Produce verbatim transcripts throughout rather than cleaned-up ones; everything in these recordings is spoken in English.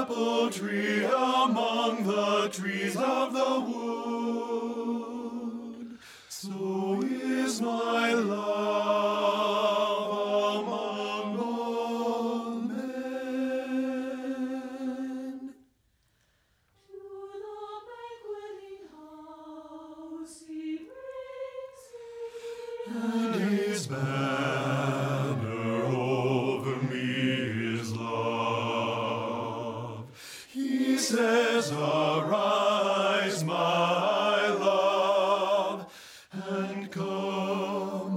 apple tree among the trees of the wood. So is my love among all men. To the banqueting house he brings me, And his banner over me is love. He says, arise, my love, and come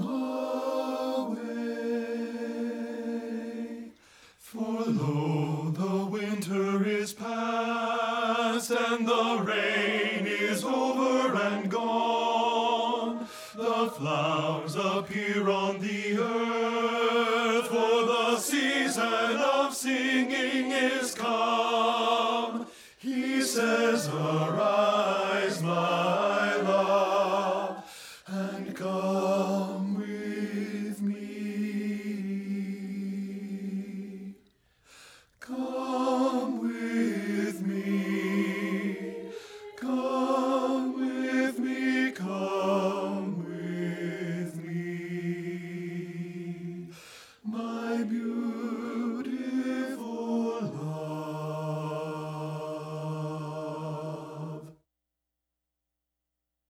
away. For lo, the winter is past, and the rain is over and gone. The flowers appear on the earth, for the season of singing is come. He says, arise.